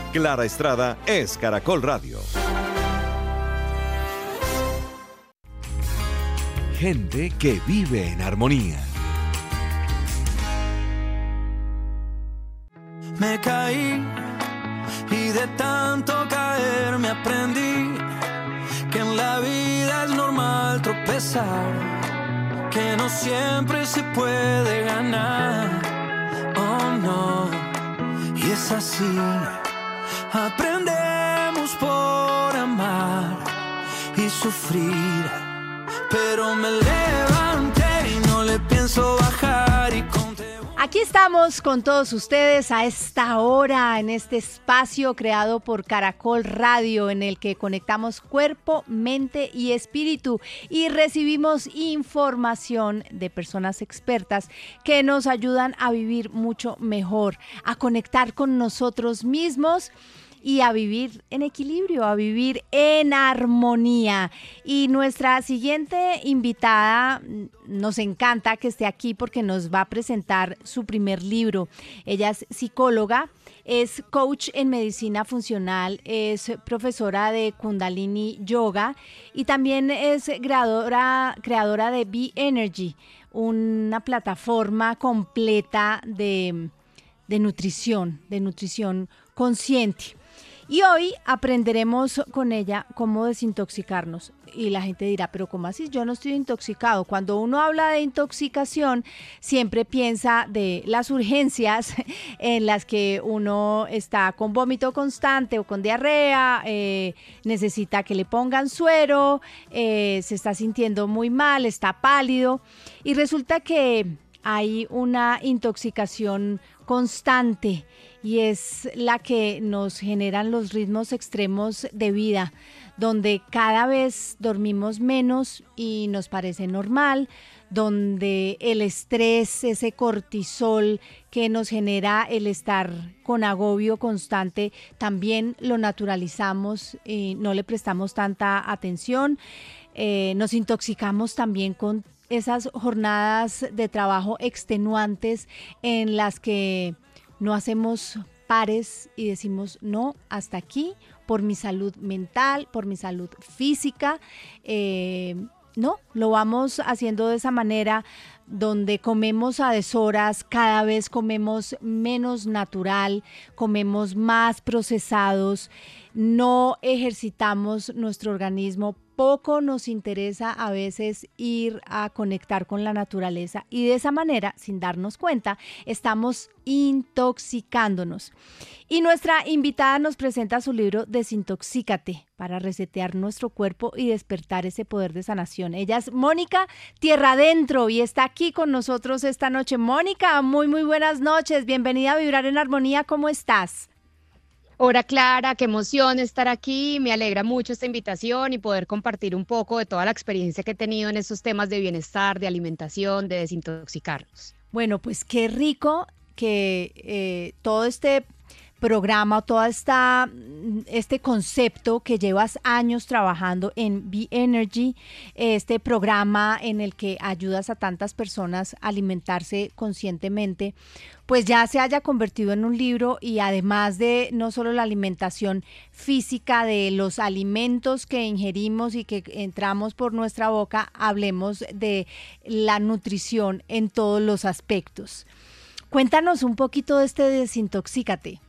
Clara Estrada es Caracol Radio. Gente que vive en armonía. Me caí y de tanto caer me aprendí que en la vida es normal tropezar, que no siempre se puede ganar, oh no, y es así, aprendemos por amar y sufrir, pero me levanté y no le pienso bajar y Aquí estamos con todos ustedes a esta hora, en este espacio creado por Caracol Radio, en el que conectamos cuerpo, mente y espíritu y recibimos información de personas expertas que nos ayudan a vivir mucho mejor, a conectar con nosotros mismos y a vivir en equilibrio, a vivir en armonía. Y nuestra siguiente invitada, nos encanta que esté aquí porque nos va a presentar su primer libro. Ella es psicóloga, es coach en medicina funcional, es profesora de Kundalini Yoga y también es creadora de Be Energy, una plataforma completa de nutrición consciente. Y hoy aprenderemos con ella cómo desintoxicarnos. Y la gente dirá, pero ¿cómo así? Yo no estoy intoxicado. Cuando uno habla de intoxicación, siempre piensa de las urgencias en las que uno está con vómito constante o con diarrea, necesita que le pongan suero, se está sintiendo muy mal, está pálido. Y resulta que hay una intoxicación constante y es la que nos generan los ritmos extremos de vida, donde cada vez dormimos menos y nos parece normal, donde el estrés, ese cortisol que nos genera el estar con agobio constante, también lo naturalizamos y no le prestamos tanta atención. Nos intoxicamos también con esas jornadas de trabajo extenuantes en las que no hacemos pares y decimos no, hasta aquí, por mi salud mental, por mi salud física. No, lo vamos haciendo de esa manera donde comemos a deshoras, cada vez comemos menos natural, comemos más procesados, no ejercitamos nuestro organismo, poco nos interesa a veces ir a conectar con la naturaleza y de esa manera, sin darnos cuenta, estamos intoxicándonos. Y nuestra invitada nos presenta su libro Desintoxícate, para resetear nuestro cuerpo y despertar ese poder de sanación. Ella es Mónica Tierra Adentro y está aquí con nosotros esta noche. Mónica, muy buenas noches, bienvenida a Vibrar en Armonía, ¿cómo estás? Hola Clara, qué emoción estar aquí, me alegra mucho esta invitación y poder compartir un poco de toda la experiencia que he tenido en estos temas de bienestar, de alimentación, de desintoxicarnos. Bueno, pues qué rico que todo este programa, todo este concepto que llevas años trabajando en Be Energy, este programa en el que ayudas a tantas personas a alimentarse conscientemente, pues ya se haya convertido en un libro y además de no solo la alimentación física de los alimentos que ingerimos y que entramos por nuestra boca, hablemos de la nutrición en todos los aspectos. Cuéntanos un poquito de este Desintoxícate.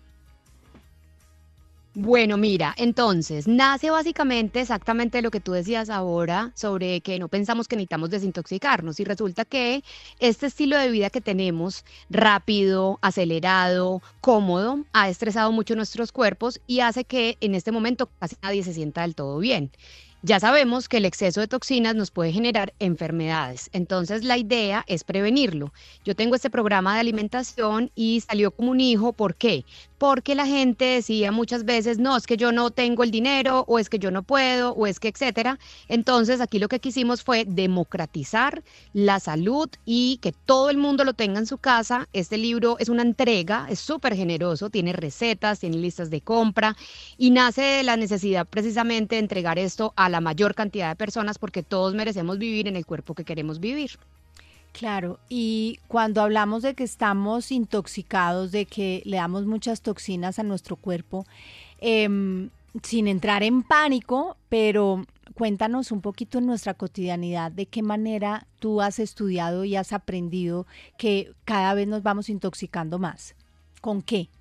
Bueno, mira, entonces, nace básicamente exactamente lo que tú decías ahora sobre que no pensamos que necesitamos desintoxicarnos y resulta que este estilo de vida que tenemos, rápido, acelerado, cómodo, ha estresado mucho nuestros cuerpos y hace que en este momento casi nadie se sienta del todo bien. Ya sabemos que el exceso de toxinas nos puede generar enfermedades, entonces la idea es prevenirlo. Yo tengo este programa de alimentación y salió como un hijo, ¿por qué? Porque la gente decía muchas veces, no, es que yo no tengo el dinero, o es que yo no puedo, o es que etcétera. Entonces aquí lo que quisimos fue democratizar la salud y que todo el mundo lo tenga en su casa. Este libro es una entrega, es súper generoso, tiene recetas, tiene listas de compra y nace de la necesidad precisamente de entregar esto a la mayor cantidad de personas porque todos merecemos vivir en el cuerpo que queremos vivir. Claro, y cuando hablamos de que estamos intoxicados, de que le damos muchas toxinas a nuestro cuerpo, sin entrar en pánico, pero cuéntanos un poquito en nuestra cotidianidad de qué manera tú has estudiado y has aprendido que cada vez nos vamos intoxicando más. ¿Con qué?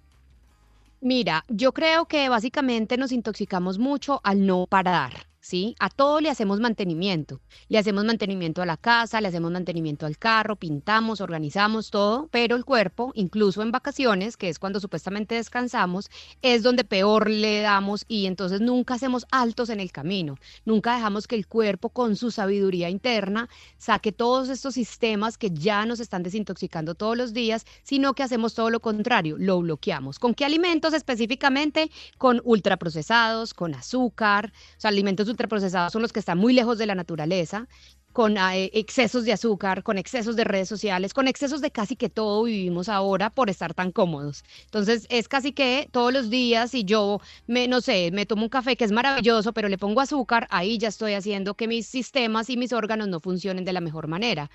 Mira, yo creo que básicamente nos intoxicamos mucho al no parar, ¿sí? A todo le hacemos mantenimiento. Le hacemos mantenimiento a la casa, le hacemos mantenimiento al carro, pintamos, organizamos todo, pero el cuerpo, incluso en vacaciones, que es cuando supuestamente descansamos, es donde peor le damos y entonces nunca hacemos altos en el camino. Nunca dejamos que el cuerpo, con su sabiduría interna, saque todos estos sistemas que ya nos están desintoxicando todos los días, sino que hacemos todo lo contrario, lo bloqueamos. ¿Con qué alimentos específicamente? Con ultraprocesados, con azúcar, o sea, alimentos ultraprocesados son los que están muy lejos de la naturaleza, con excesos de azúcar, con excesos de redes sociales, con excesos de casi que todo vivimos ahora por estar tan cómodos. Entonces es casi que todos los días y yo, no sé, me tomo un café que es maravilloso, pero le pongo azúcar, ahí ya estoy haciendo que mis sistemas y mis órganos no funcionen de la mejor manera.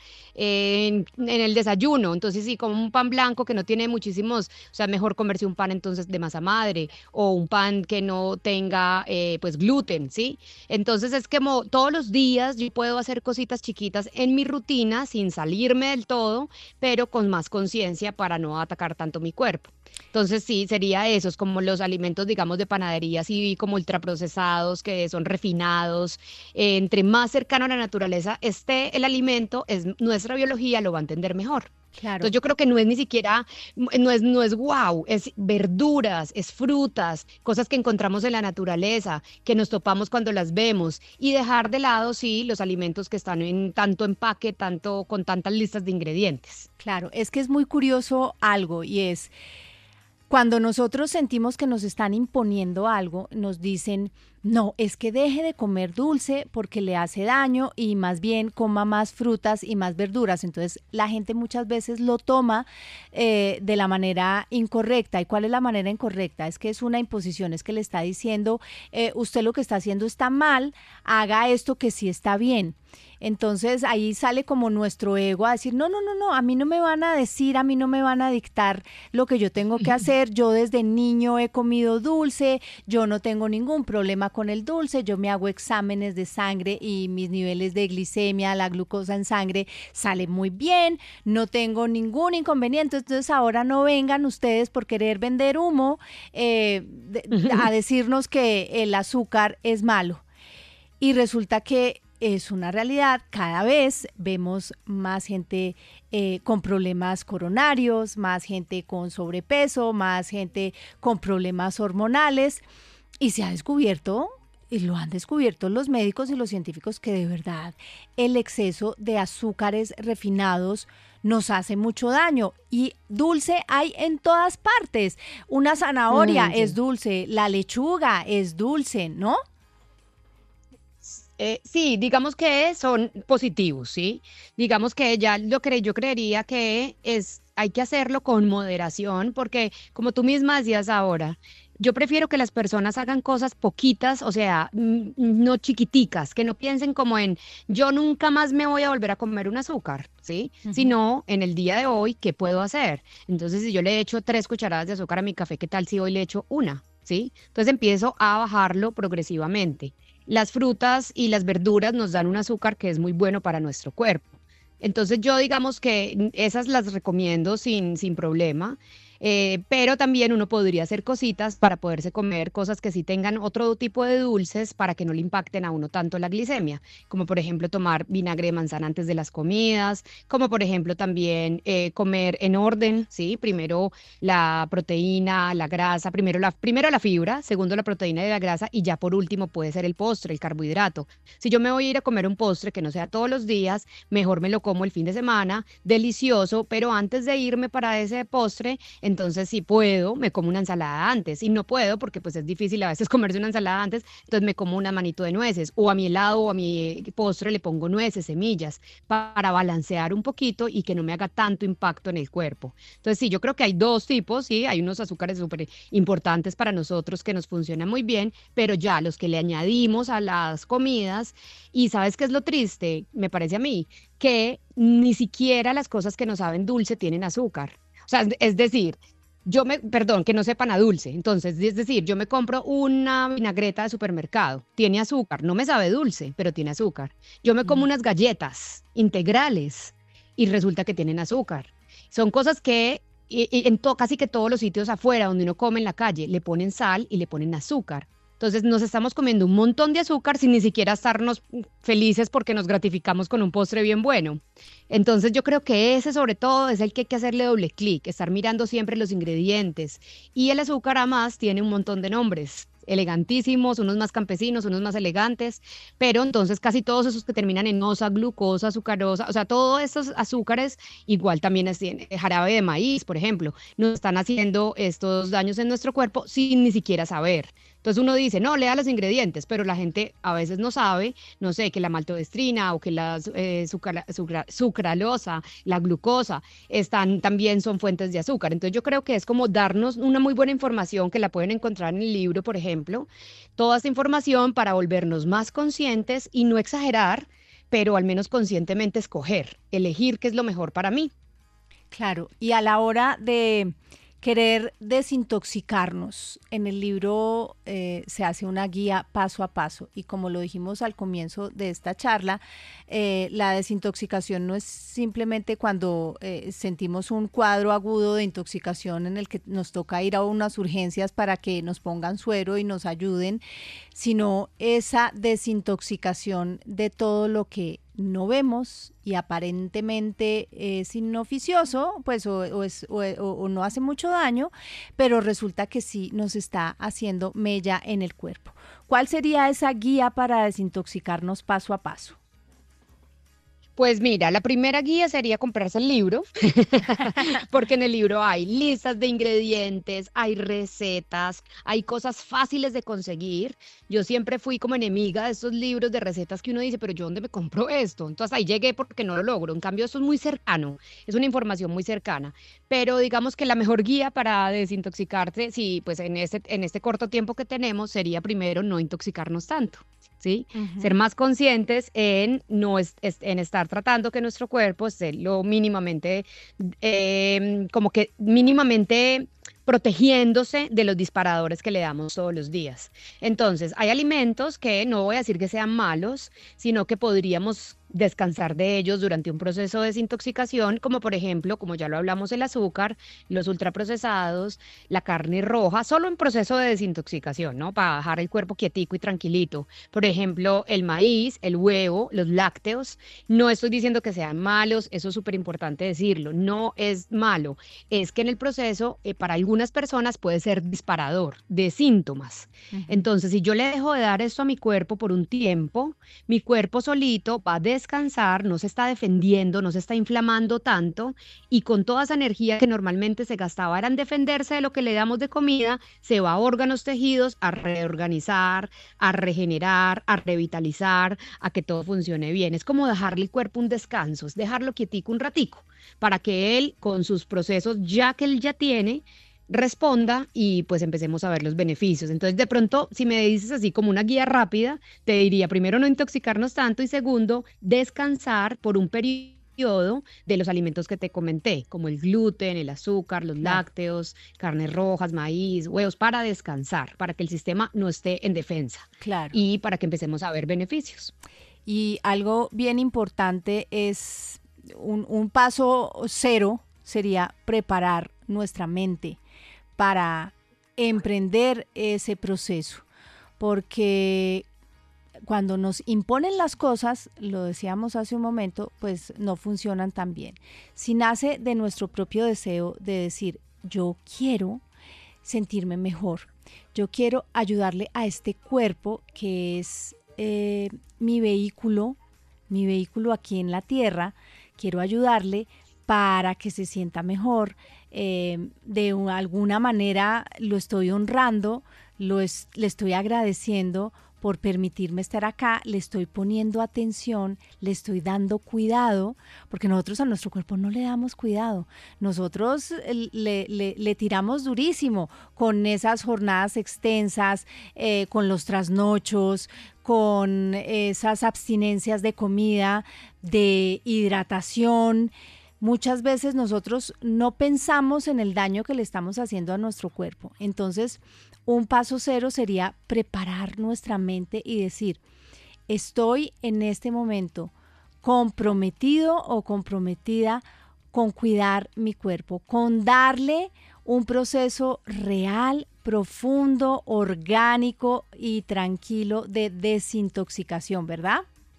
En el desayuno, entonces sí, como un pan blanco que no tiene muchísimos, o sea, mejor comerse un pan entonces de masa madre o un pan que no tenga pues gluten, ¿sí? Entonces es como todos los días yo puedo hacer cositas chiquitas en mi rutina sin salirme del todo, pero con más conciencia para no atacar tanto mi cuerpo. Entonces sí, sería eso, es como los alimentos, digamos, de panadería, así como ultraprocesados, que son refinados. Entre más cercano a la naturaleza esté el alimento, nuestra biología lo va a entender mejor. Claro. Entonces yo creo que no es ni siquiera, no es wow, es verduras, es frutas, cosas que encontramos en la naturaleza, que nos topamos cuando las vemos y dejar de lado, sí, los alimentos que están en tanto empaque, tanto con tantas listas de ingredientes. Claro, es que es muy curioso algo y es cuando nosotros sentimos que nos están imponiendo algo, nos dicen, no, es que deje de comer dulce porque le hace daño y más bien coma más frutas y más verduras. Entonces la gente muchas veces lo toma de la manera incorrecta. ¿Y cuál es la manera incorrecta? Es que es una imposición, es que le está diciendo, usted lo que está haciendo está mal, haga esto que sí está bien. Entonces ahí sale como nuestro ego a decir, no, a mí no me van a decir, a mí no me van a dictar lo que yo tengo que hacer. Yo desde niño he comido dulce, yo no tengo ningún problema con el dulce, yo me hago exámenes de sangre y mis niveles de glicemia, la glucosa en sangre sale muy bien, no tengo ningún inconveniente. Entonces ahora no vengan ustedes por querer vender humo a decirnos que el azúcar es malo. Y resulta que es una realidad, cada vez vemos más gente con problemas coronarios, más gente con sobrepeso, más gente con problemas hormonales y se ha descubierto, y lo han descubierto los médicos y los científicos, que de verdad el exceso de azúcares refinados nos hace mucho daño y dulce hay en todas partes. Una zanahoria Sí. es dulce, la lechuga es dulce, ¿no? Sí, digamos que son positivos, ¿sí? Digamos que ya yo creería que hay que hacerlo con moderación, porque como tú misma decías ahora, yo prefiero que las personas hagan cosas poquitas, o sea, no chiquiticas, que no piensen como en yo nunca más me voy a volver a comer un azúcar, ¿sí? Ujú. Sino en el día de hoy, ¿qué puedo hacer? Entonces, si yo le echo 3 cucharadas de azúcar a mi café, ¿qué tal si hoy le echo una? ¿Sí? Entonces empiezo a bajarlo progresivamente. Las frutas y las verduras nos dan un azúcar que es muy bueno para nuestro cuerpo. Entonces yo digamos que esas las recomiendo sin problema, pero también uno podría hacer cositas para poderse comer cosas que sí tengan otro tipo de dulces para que no le impacten a uno tanto la glicemia, como por ejemplo tomar vinagre de manzana antes de las comidas, como por ejemplo también comer en orden, ¿sí? Primero la proteína, la grasa, primero la fibra, segundo la proteína y la grasa y ya por último puede ser el postre, el carbohidrato. Si yo me voy a ir a comer un postre que no sea todos los días, mejor me lo como el fin de semana, delicioso, pero antes de irme para ese postre, Entonces, si puedo, me como una ensalada antes. Y no puedo porque pues es difícil a veces comerse una ensalada antes, entonces me como una manito de nueces. O a mi helado o a mi postre le pongo nueces, semillas, para balancear un poquito y que no me haga tanto impacto en el cuerpo. Entonces, sí, yo creo que hay dos tipos, sí, hay unos azúcares súper importantes para nosotros que nos funcionan muy bien, pero ya los que le añadimos a las comidas, y ¿sabes qué es lo triste? Me parece a mí, que ni siquiera las cosas que nos saben dulce tienen azúcar. O sea, es decir, perdón, que no sepan a dulce. Entonces, es decir, yo me compro una vinagreta de supermercado, tiene azúcar, no me sabe dulce, pero tiene azúcar. Yo me como unas galletas integrales y resulta que tienen azúcar. Son cosas que casi que todos los sitios afuera donde uno come en la calle le ponen sal y le ponen azúcar. Entonces nos estamos comiendo un montón de azúcar sin ni siquiera estarnos felices porque nos gratificamos con un postre bien bueno. Entonces yo creo que ese sobre todo es el que hay que hacerle doble clic, estar mirando siempre los ingredientes. Y el azúcar además tiene un montón de nombres elegantísimos, unos más campesinos, unos más elegantes, pero entonces casi todos esos que terminan en osa, glucosa, azucarosa, o sea, todos estos azúcares, igual también es jarabe de maíz, por ejemplo, nos están haciendo estos daños en nuestro cuerpo sin ni siquiera saber. Entonces uno dice, no, lea los ingredientes, pero la gente a veces no sabe, no sé, que la maltodextrina o que la sucralosa, la glucosa, también son fuentes de azúcar. Entonces yo creo que es como darnos una muy buena información que la pueden encontrar en el libro, por ejemplo, toda esta información para volvernos más conscientes y no exagerar, pero al menos conscientemente elegir qué es lo mejor para mí. Claro, y a la hora de querer desintoxicarnos, en el libro se hace una guía paso a paso y como lo dijimos al comienzo de esta charla, la desintoxicación no es simplemente cuando sentimos un cuadro agudo de intoxicación en el que nos toca ir a unas urgencias para que nos pongan suero y nos ayuden, sino esa desintoxicación de todo lo que no vemos y aparentemente es inoficioso, pues o no hace mucho daño, pero resulta que sí nos está haciendo mella en el cuerpo. ¿Cuál sería esa guía para desintoxicarnos paso a paso? Pues mira, la primera guía sería comprarse el libro, porque en el libro hay listas de ingredientes, hay recetas, hay cosas fáciles de conseguir. Yo siempre fui como enemiga de estos libros de recetas que uno dice, pero ¿yo dónde me compro esto? Entonces ahí llegué porque no lo logro. En cambio, esto es muy cercano, es una información muy cercana. Pero digamos que la mejor guía para desintoxicarse, sí, pues en este corto tiempo que tenemos, sería primero no intoxicarnos tanto. ¿Sí? Ser más conscientes en estar tratando que nuestro cuerpo esté lo mínimamente, como que mínimamente protegiéndose de los disparadores que le damos todos los días. Entonces, hay alimentos que no voy a decir que sean malos, sino que podríamos descansar de ellos durante un proceso de desintoxicación, como por ejemplo, como ya lo hablamos, el azúcar, los ultraprocesados, la carne roja, solo en proceso de desintoxicación, ¿no? Para dejar el cuerpo quietico y tranquilito. Por ejemplo, el maíz, el huevo, los lácteos. No estoy diciendo que sean malos, eso es súper importante decirlo, no es malo. Es que en el proceso, para algunas personas puede ser disparador de síntomas. Entonces, si yo le dejo de dar esto a mi cuerpo por un tiempo, mi cuerpo solito va a descansar, no se está defendiendo, no se está inflamando tanto y con toda esa energía que normalmente se gastaba en defenderse de lo que le damos de comida, se va a órganos, tejidos a reorganizar, a regenerar, a revitalizar, a que todo funcione bien. Es como dejarle al cuerpo un descanso, es dejarlo quietico un ratico para que él con sus procesos ya que él ya tiene, responda y pues empecemos a ver los beneficios. Entonces, de pronto, si me dices así como una guía rápida, te diría primero no intoxicarnos tanto y segundo, descansar por un periodo de los alimentos que te comenté, como el gluten, el azúcar, los lácteos, carnes rojas, maíz, huevos, para descansar, para que el sistema no esté en defensa y para que empecemos a ver beneficios. Y algo bien importante es un paso cero sería preparar nuestra mente para emprender ese proceso, porque cuando nos imponen las cosas, lo decíamos hace un momento, pues no funcionan tan bien. Si nace de nuestro propio deseo de decir, yo quiero sentirme mejor, yo quiero ayudarle a este cuerpo que es mi vehículo aquí en la tierra, quiero ayudarle para que se sienta mejor, alguna manera lo estoy honrando, le estoy agradeciendo por permitirme estar acá, le estoy poniendo atención, le estoy dando cuidado, porque nosotros a nuestro cuerpo no le damos cuidado. Nosotros le tiramos durísimo con esas jornadas extensas, con los trasnochos, con esas abstinencias de comida, de hidratación. Muchas veces nosotros no pensamos en el daño que le estamos haciendo a nuestro cuerpo. Entonces, un paso cero sería preparar nuestra mente y decir, estoy en este momento comprometido o comprometida con cuidar mi cuerpo, con darle un proceso real, profundo, orgánico y tranquilo de desintoxicación, ¿verdad?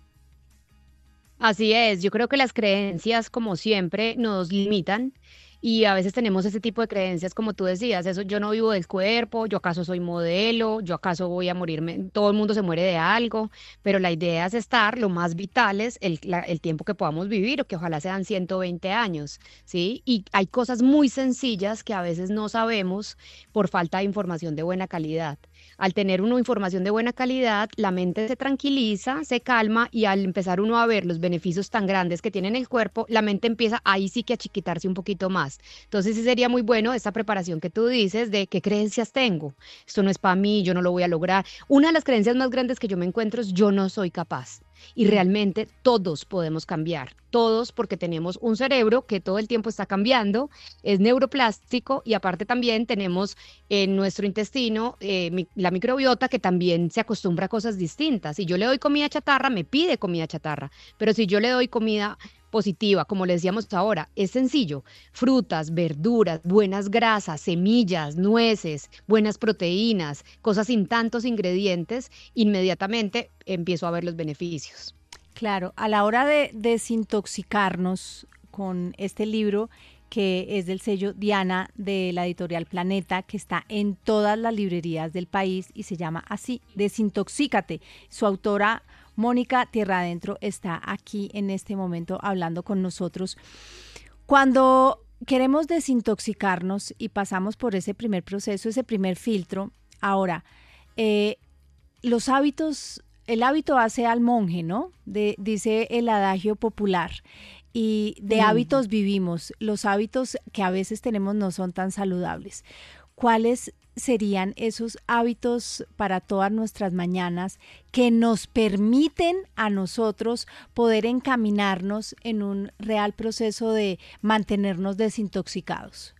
Así es, yo creo que las creencias, como siempre, nos limitan y a veces tenemos ese tipo de creencias, como tú decías, eso yo no vivo del cuerpo, yo acaso soy modelo, yo acaso voy a morirme, todo el mundo se muere de algo, pero la idea es estar lo más vitales el tiempo que podamos vivir, o que ojalá sean 120 años, ¿sí? Y hay cosas muy sencillas que a veces no sabemos por falta de información de buena calidad. Al tener una información de buena calidad, la mente se tranquiliza, se calma, y al empezar uno a ver los beneficios tan grandes que tiene en el cuerpo, la mente empieza ahí sí que a chiquitarse un poquito más. Entonces sí sería muy bueno esta preparación que tú dices de qué creencias tengo. Esto no es para mí, yo no lo voy a lograr. Una de las creencias más grandes que yo me encuentro es yo no soy capaz. Y realmente todos podemos cambiar, todos, porque tenemos un cerebro que todo el tiempo está cambiando, es neuroplástico, y aparte también tenemos en nuestro intestino la microbiota, que también se acostumbra a cosas distintas. Si yo le doy comida chatarra, me pide comida chatarra, pero si yo le doy comida positiva, como le decíamos ahora, es sencillo: frutas, verduras, buenas grasas, semillas, nueces, buenas proteínas, cosas sin tantos ingredientes, inmediatamente empiezo a ver los beneficios. Claro, a la hora de desintoxicarnos con este libro, que es del sello Diana de la editorial Planeta, que está en todas las librerías del país y se llama así, Desintoxícate. Su autora, Mónica Tierra Adentro, está aquí en este momento hablando con nosotros. Cuando queremos desintoxicarnos y pasamos por ese primer proceso, ese primer filtro, ahora, los hábitos, el hábito hace al monje, ¿no? Dice el adagio popular. Y de hábitos vivimos. Los hábitos que a veces tenemos no son tan saludables. ¿Cuáles serían esos hábitos para todas nuestras mañanas que nos permiten a nosotros poder encaminarnos en un real proceso de mantenernos desintoxicados?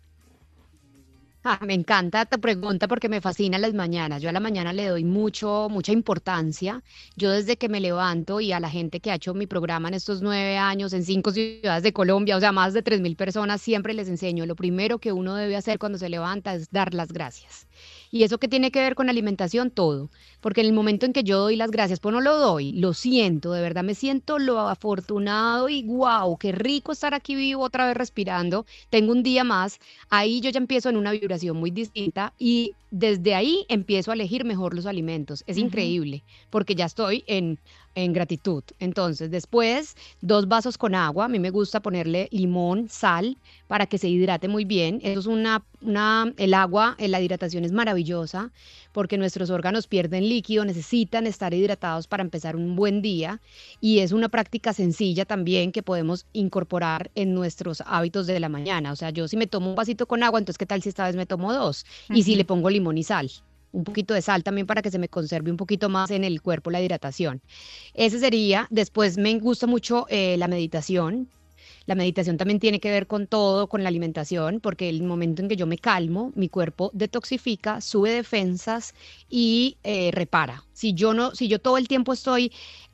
Me encanta tu pregunta porque me fascinan las mañanas. Yo a la mañana le doy mucha importancia. Yo desde que me levanto, y a la gente que ha hecho mi programa en estos 9 años, en 5 ciudades de Colombia, o sea, más de 3.000 personas, siempre les enseño, lo primero que uno debe hacer cuando se levanta es dar las gracias. ¿Y eso qué tiene que ver con alimentación? Todo. Porque en el momento en que yo doy las gracias, pues no lo doy, lo siento, de verdad me siento lo afortunado y wow, qué rico estar aquí vivo otra vez respirando, tengo un día más, ahí yo ya empiezo en una vibración muy distinta, y desde ahí empiezo a elegir mejor los alimentos. Es increíble, porque ya estoy en gratitud. Entonces, después, 2 vasos con agua. A mí me gusta ponerle limón, sal, para que se hidrate muy bien. Eso es el agua, la hidratación es maravillosa, porque nuestros órganos pierden líquido, necesitan estar hidratados para empezar un buen día, y es una práctica sencilla también que podemos incorporar en nuestros hábitos de la mañana. O sea, yo si me tomo un vasito con agua, entonces ¿qué tal si esta vez me tomo 2? Y si le pongo limón y sal, un poquito de sal también para que se me conserve un poquito más en el cuerpo la hidratación. Ese sería. Después me gusta mucho la meditación. La meditación también tiene que ver con todo, con la alimentación, porque el momento en que yo me calmo, mi cuerpo detoxifica, sube defensas y repara. Si yo todo el tiempo estoy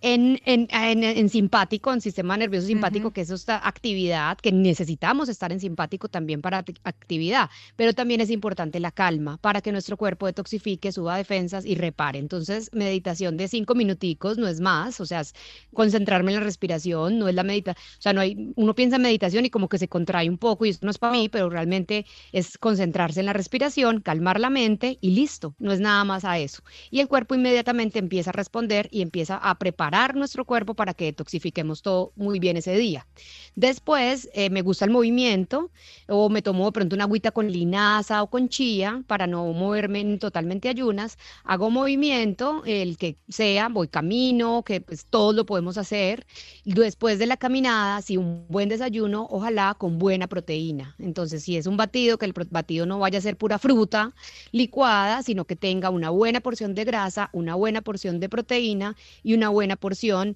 en simpático, en sistema nervioso simpático, que es esta actividad, que necesitamos estar en simpático también para actividad, pero también es importante la calma para que nuestro cuerpo detoxifique, suba defensas y repare. Entonces, meditación de 5 minuticos, no es más, o sea, es concentrarme en la respiración, no es la meditación, o sea, uno piensa en meditación y como que se contrae un poco, y esto no es para mí, pero realmente es concentrarse en la respiración, calmar la mente y listo, no es nada más a eso. Y el cuerpo inmediatamente inmediatamente empieza a responder y empieza a preparar nuestro cuerpo para que detoxifiquemos todo muy bien ese día. Después me gusta el movimiento, o me tomo de pronto una agüita con linaza o con chía para no moverme en totalmente ayunas. Hago movimiento, el que sea, voy camino, que pues todos lo podemos hacer. Después de la caminada, sí, un buen desayuno, ojalá con buena proteína. Entonces, si es un batido, que el batido no vaya a ser pura fruta licuada, sino que tenga una buena porción de grasa, una buena porción de proteína y una buena porción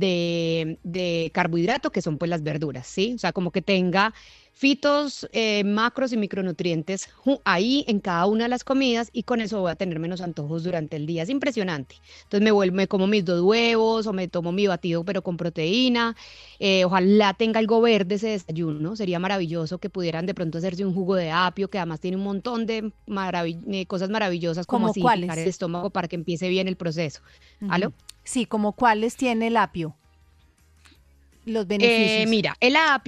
de carbohidrato, que son pues las verduras, ¿sí? O sea, como que tenga fitos, macros y micronutrientes ahí en cada una de las comidas, y con eso voy a tener menos antojos durante el día. Es impresionante. Entonces me como mis 2 huevos o me tomo mi batido pero con proteína. Ojalá tenga algo verde ese desayuno. Sería maravilloso que pudieran de pronto hacerse un jugo de apio, que además tiene un montón de cosas maravillosas como acidificar el estómago para que empiece bien el proceso. ¿Aló? Sí, ¿como cuáles tiene el apio? Los beneficios. Mira,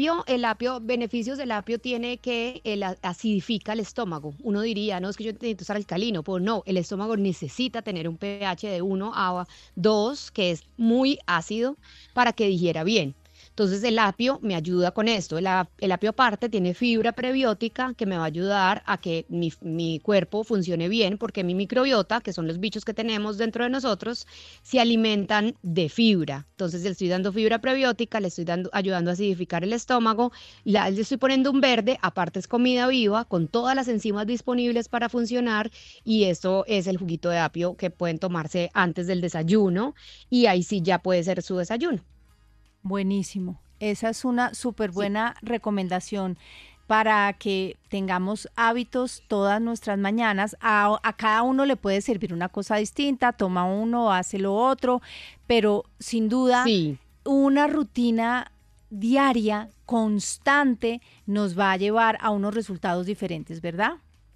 beneficios del apio tiene que acidifica el estómago. Uno diría, no, es que yo necesito estar alcalino. Pues no, el estómago necesita tener un pH de 1 a 2, que es muy ácido, para que digiera bien. Entonces el apio me ayuda con esto. El apio aparte tiene fibra prebiótica que me va a ayudar a que mi cuerpo funcione bien, porque mi microbiota, que son los bichos que tenemos dentro de nosotros, se alimentan de fibra. Entonces le estoy dando fibra prebiótica, le estoy ayudando a acidificar el estómago, le estoy poniendo un verde, aparte es comida viva, con todas las enzimas disponibles para funcionar, y esto es el juguito de apio que pueden tomarse antes del desayuno, y ahí sí ya puede ser su desayuno. Buenísimo. Esa es una súper buena recomendación para que tengamos hábitos todas nuestras mañanas. A cada uno le puede servir una cosa distinta, toma uno, hace lo otro, pero sin duda una rutina diaria, constante, nos va a llevar a unos resultados diferentes, ¿verdad?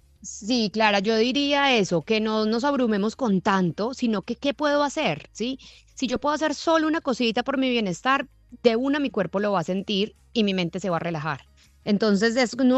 Sí, Clara, yo diría eso, que no nos abrumemos con tanto, sino que ¿qué puedo hacer? ¿Sí? Si yo puedo hacer solo una cosita por mi bienestar, de una mi cuerpo lo va a sentir y mi mente se va a relajar. Entonces,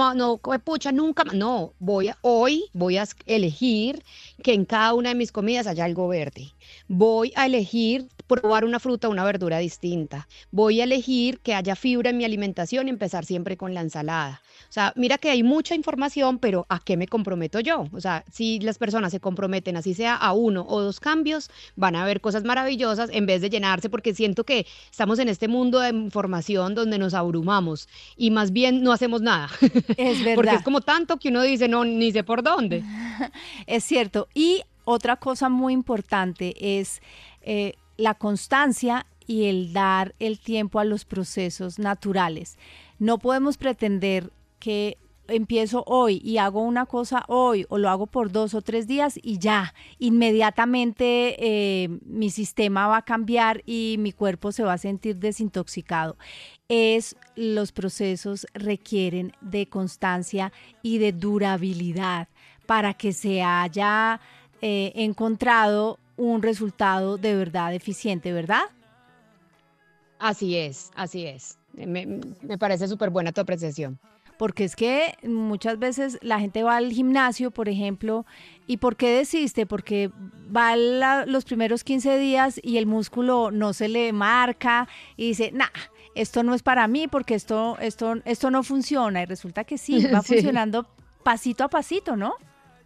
pucha, nunca, no, hoy voy a elegir que en cada una de mis comidas haya algo verde. Voy a elegir probar una fruta o una verdura distinta. Voy a elegir que haya fibra en mi alimentación y empezar siempre con la ensalada. O sea, mira que hay mucha información, pero ¿a qué me comprometo yo? O sea, si las personas se comprometen, así sea a 1 o 2 cambios, van a ver cosas maravillosas en vez de llenarse, porque siento que estamos en este mundo de información donde nos abrumamos y más bien no hacemos nada. Es verdad. Porque es como tanto que uno dice, no, ni sé por dónde. Es cierto. Y otra cosa muy importante es la constancia y el dar el tiempo a los procesos naturales. No podemos pretender que empiezo hoy y hago una cosa hoy, o lo hago por 2 o 3 días y ya, inmediatamente mi sistema va a cambiar y mi cuerpo se va a sentir desintoxicado. Los procesos requieren de constancia y de durabilidad para que se haya encontrado un resultado de verdad eficiente, ¿verdad? Así es, así es. Me parece súper buena tu apreciación. Porque es que muchas veces la gente va al gimnasio, por ejemplo, ¿y por qué desiste? Porque va los primeros 15 días y el músculo no se le marca y dice, nah, esto no es para mí porque esto no funciona. Y resulta que sí, va funcionando pasito a pasito, ¿no?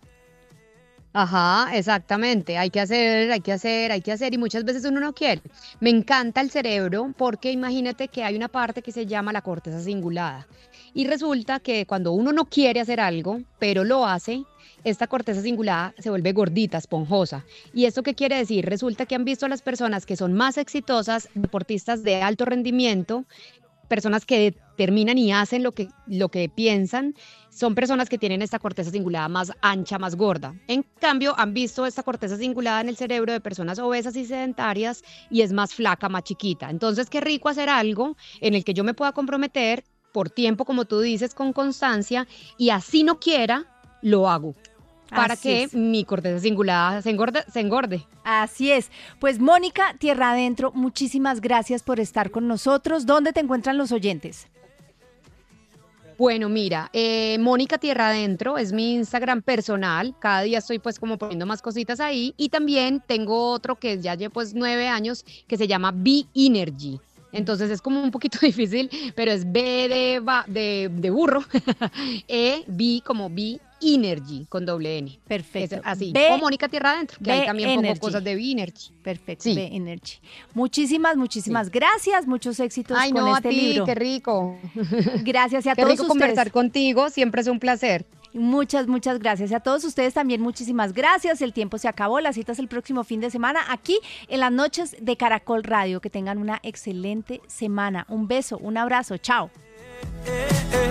Ajá, exactamente, hay que hacer y muchas veces uno no quiere. Me encanta el cerebro porque imagínate que hay una parte que se llama la corteza cingulada y resulta que cuando uno no quiere hacer algo, pero lo hace, esta corteza cingulada se vuelve gordita, esponjosa. ¿Y esto qué quiere decir? Resulta que han visto a las personas que son más exitosas, deportistas de alto rendimiento, personas que determinan y hacen lo que piensan, son personas que tienen esta corteza cingulada más ancha, más gorda. En cambio, han visto esta corteza cingulada en el cerebro de personas obesas y sedentarias y es más flaca, más chiquita. Entonces, qué rico hacer algo en el que yo me pueda comprometer por tiempo, como tú dices, con constancia, y así no quiera, lo hago. Para que mi corteza cingulada se engorde. Así es. Pues Mónica Tierra Adentro, muchísimas gracias por estar con nosotros. ¿Dónde te encuentran los oyentes? Bueno, mira, Mónica Tierra Adentro es mi Instagram personal. Cada día estoy pues como poniendo más cositas ahí. Y también tengo otro que ya llevo pues 9 años que se llama Be Energy. Entonces es como un poquito difícil, pero es B de burro, B como Be Energy con doble N. Perfecto. Es así. B, o Mónica Tierra Adentro, que ahí también Energy. pongo cosas de Be Energy. Perfecto, Sí. B Energy. Muchísimas gracias, muchos éxitos Ay, con no, este a ti, libro. qué rico. Gracias y a Qué todos rico ustedes. conversar contigo, siempre es un placer. Muchas gracias. Y a todos ustedes también muchísimas gracias. El tiempo se acabó. La cita es el próximo fin de semana aquí en las noches de Caracol Radio. Que tengan una excelente semana. Un beso, un abrazo. Chao.